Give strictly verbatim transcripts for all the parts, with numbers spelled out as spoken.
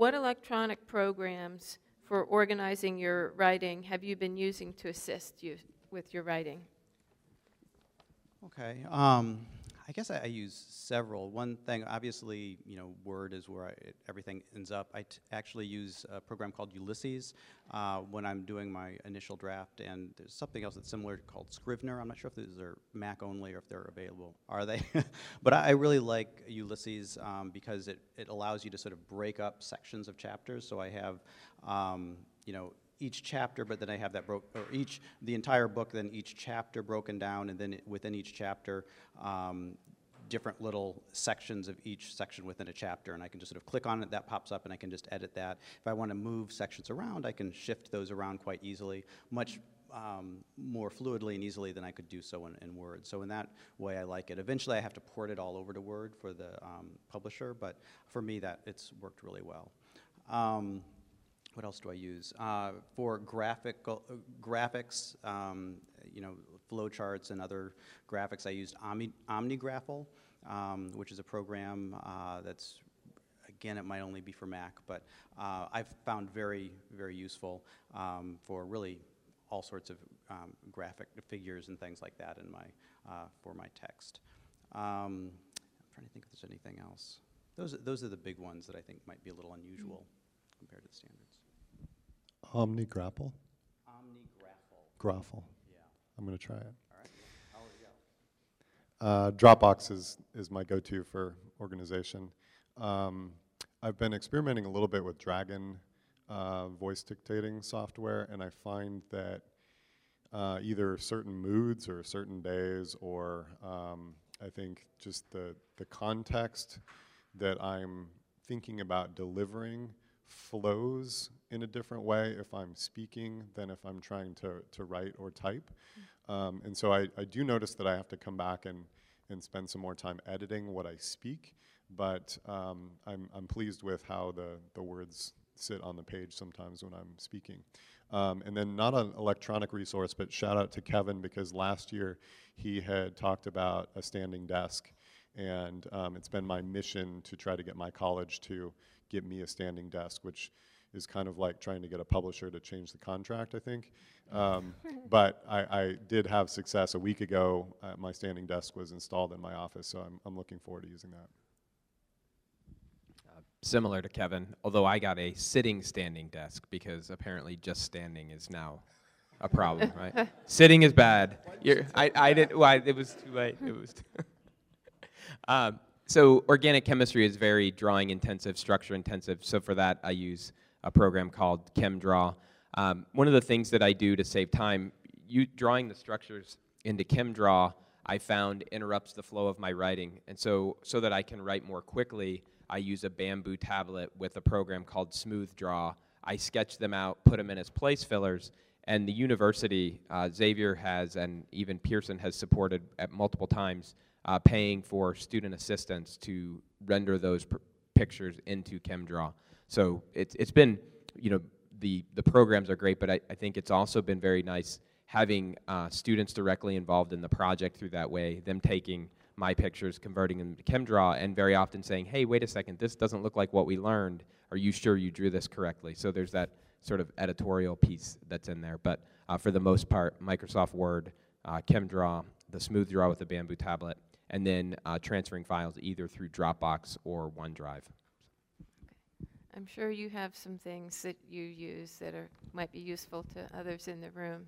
what electronic programs for organizing your writing have you been using to assist you with your writing? Okay. Um, I guess I, I use several. One thing, obviously, you know, Word is where I, it, everything ends up. I t actually use a program called Ulysses uh, when I'm doing my initial draft, and there's something else that's similar called Scrivener. I'm not sure if these are Mac only or if they're available. Are they? But I, I really like Ulysses um, because it, it allows you to sort of break up sections of chapters. So I have, um, you know, each chapter, but then I have that broke, or each, the entire book, then each chapter broken down, and then it, within each chapter, um, different little sections of each section within a chapter, and I can just sort of click on it, that pops up, and I can just edit that. If I want to move sections around, I can shift those around quite easily, much um, more fluidly and easily than I could do so in, in Word. So in that way, I like it. Eventually, I have to port it all over to Word for the um, publisher, but for me, that it's worked really well. Um, What else do I use? Uh, for graphical, uh, graphics, um, you know, flowcharts and other graphics, I used Omni, OmniGraffle, um, which is a program uh, that's, again, it might only be for Mac, but uh, I've found very, very useful um, for really all sorts of um, graphic figures and things like that in my, uh, for my text. Um, I'm trying to think if there's anything else. Those, those are the big ones that I think might be a little unusual mm. compared to the standards. OmniGraffle? OmniGraffle. Graffle. Yeah. I'm going to try it. All right. Yeah. I'll let you go. Uh, Dropbox is, is my go-to for organization. Um, I've been experimenting a little bit with Dragon uh, voice dictating software, and I find that uh, either certain moods or certain days, or um, I think just the, the context that I'm thinking about delivering flows in a different way if I'm speaking than if I'm trying to, to write or type. Um, and so I, I do notice that I have to come back and, and spend some more time editing what I speak, but um, I'm, I'm pleased with how the, the words sit on the page sometimes when I'm speaking. Um, and then not an electronic resource, but shout out to Kevin, because last year he had talked about a standing desk, and um, it's been my mission to try to get my college to get me a standing desk, which is kind of like trying to get a publisher to change the contract, I think. Um, but I, I did have success a week ago. Uh, my standing desk was installed in my office, so I'm, I'm looking forward to using that. Uh, similar to Kevin, although I got a sitting standing desk because apparently just standing is now a problem, right? Sitting is bad. You're, I, I didn't, well, I, it was too late. It was too um, so organic chemistry is very drawing intensive, structure intensive. So for that, I use a program called ChemDraw. Um, one of the things that I do to save time, you drawing the structures into ChemDraw, I found interrupts the flow of my writing. And so, so that I can write more quickly, I use a Bamboo tablet with a program called SmoothDraw. I sketch them out, put them in as place fillers, and the university, uh, Xavier has, and even Pearson has supported at multiple times, uh, paying for student assistants to render those pr pictures into ChemDraw. So it's, it's been, you know, the, the programs are great, but I, I think it's also been very nice having uh, students directly involved in the project through that way, them taking my pictures, converting them to ChemDraw, and very often saying, hey, wait a second, this doesn't look like what we learned. Are you sure you drew this correctly? So there's that sort of editorial piece that's in there. But uh, for the most part, Microsoft Word, uh, ChemDraw, the SmoothDraw with the Bamboo tablet, and then uh, transferring files either through Dropbox or OneDrive. I'm sure you have some things that you use that are might be useful to others in the room.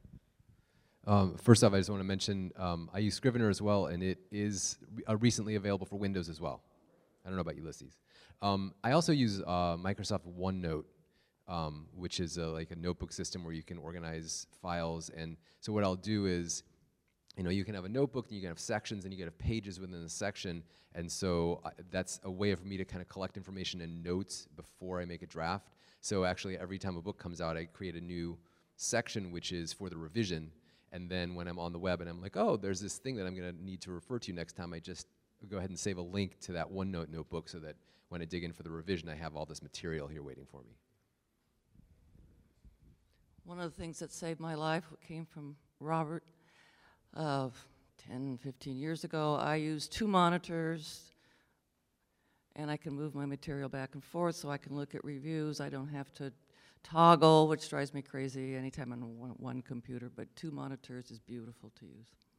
Um, first off, I just want to mention um, I use Scrivener as well, and it is re uh, recently available for Windows as well. I don't know about Ulysses. Um, I also use uh, Microsoft OneNote, um, which is a, like a notebook system where you can organize files. And so what I'll do is, you know, you can have a notebook, and you can have sections, and you can have pages within the section. And so uh, that's a way for me to kind of collect information and notes before I make a draft. So actually, every time a book comes out, I create a new section, which is for the revision. And then when I'm on the web and I'm like, oh, there's this thing that I'm going to need to refer to next time, I just go ahead and save a link to that OneNote notebook so that when I dig in for the revision, I have all this material here waiting for me. One of the things that saved my life came from Robert. Uh, ten, fifteen years ago, I used two monitors, and I can move my material back and forth so I can look at reviews. I don't have to toggle, which drives me crazy anytime I'm on one, one computer, but two monitors is beautiful to use.